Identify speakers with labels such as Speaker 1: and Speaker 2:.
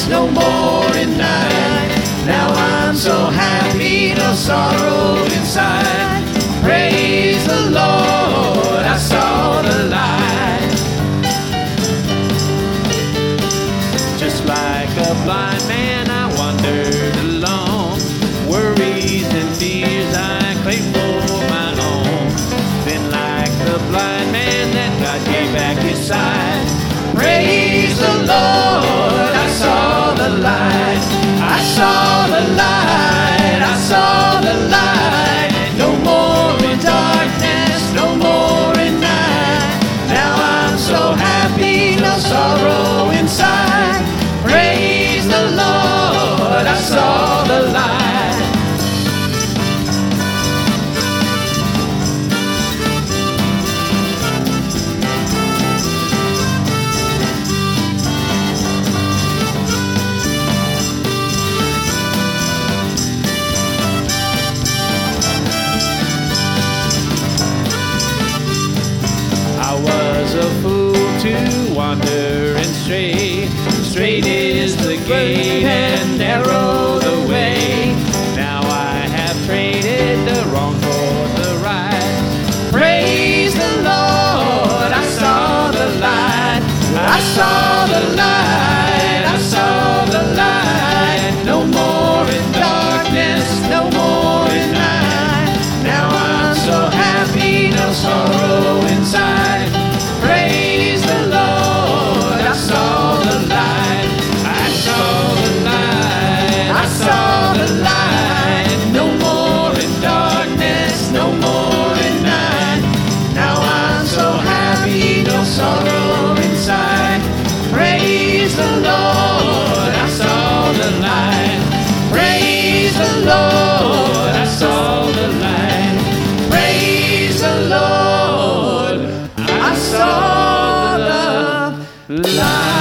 Speaker 1: no more at night. Now I'm so happy, no sorrow inside. Praise the Lord, I saw the light. Just like a blind man, I wandered along. Worries and fears I claimed for my own. Then like the blind man, that God gave back his sight. Praise the Lord, I saw the light. I saw the light, I saw the light. No more in darkness, no more in night. Now I'm so happy, no sorrow inside. Praise the Lord, I saw the light. A fool to wander and stray. Straight is the gate and narrow the way. Now I have traded the wrong for the right. Praise the Lord, I saw the light. I saw the light, I saw the light. No more in darkness, no more in night. Now I'm so happy, no sorrow inside. Praise the Lord, I saw the light. I saw the light, I saw the light. No more in darkness, no more in night. Now I'm so happy, no sorrow inside. Praise the Lord, I saw the light. Praise the Lord, I saw the light. Praise the Lord, I saw the light.